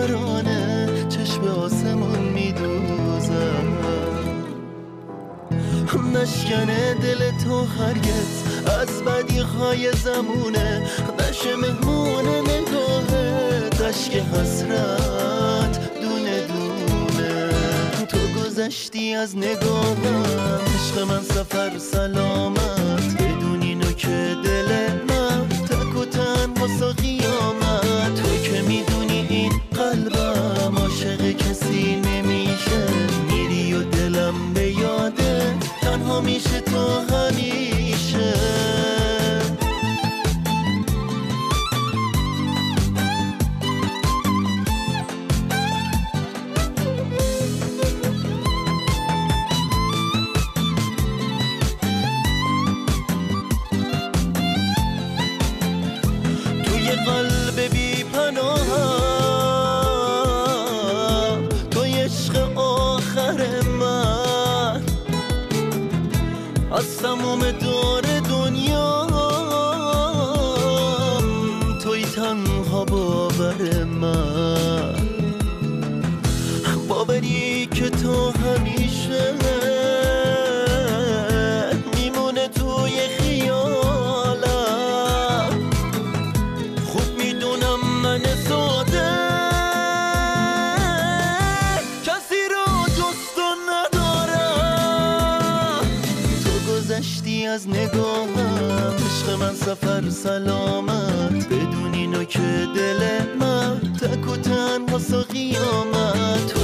ترانه چشم آسمون میدوزم، نشکنه دل تو هرگز از بدیهای زمونه، نشه مهمون نگاهه دشک حسرت دونه دونه. تو گذشتی از نگاهم عشق من سفر سلامت، بدون اینو که دل من تک و تنها قیامت. تو که میدونی این قلبم عاشق کسی نمیشه، میری و دلم به یاده تنها میشه تو همیشه. توی قلب بی پناهم، توی عشق آخر من، از تمام دور دنیا توی تنها باور من، باوری که تو همیشه میمونه توی خیالم. خوب میدونم من ساده کسی رو دوست ندارم. تو گذشتی از نگاهم عشق من سفر سلامت، بدون اینو که دل من تک و تنها قیامت.